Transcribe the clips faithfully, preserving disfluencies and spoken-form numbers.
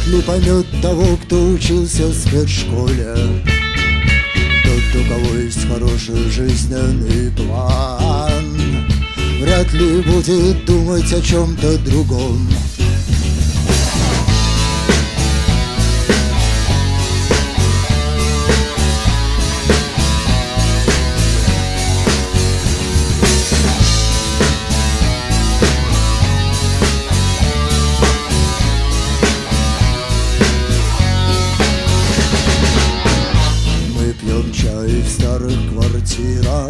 вряд ли поймет того, кто учился в спецшколе. Тот, у кого есть хороший жизненный план, вряд ли будет думать о чем-то другом. Чай в старых квартирах,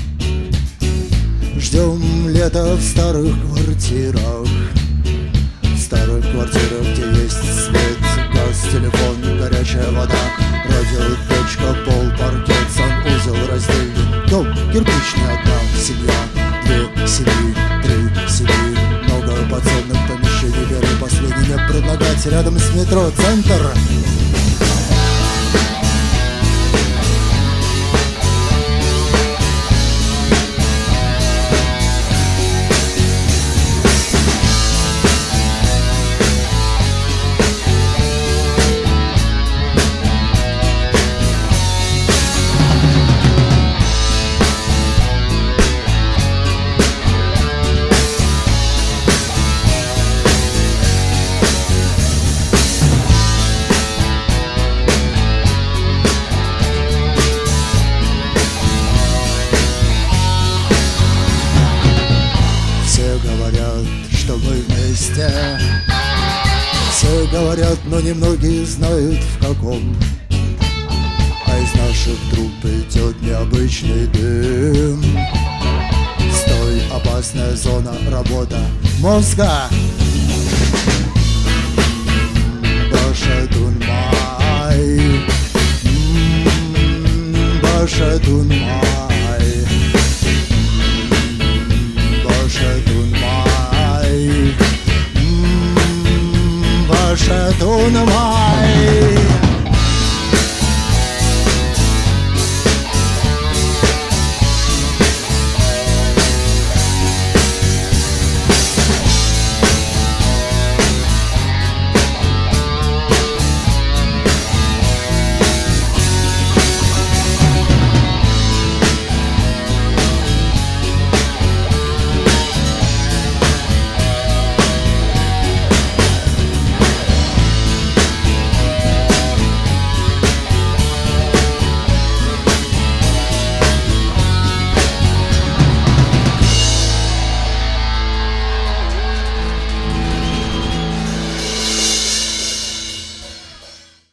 ждем лета в старых квартирах. В старых квартирах, где есть свет, газ, телефон, горячая вода, радио, точка, пол, паркет, санузел, раздельный дом, кирпичная одна семья, две семьи, три семьи, много подсобных помещений. Первый, последний не предлагать, рядом с метро центр. Что мы вместе, все говорят, но немногие знают в каком. А из наших труб идет необычный дым. Стой, опасная зона, работа мозга. Баша Дунмай, Баша Дунмай, Баша Дунмай, Баша Дунмай.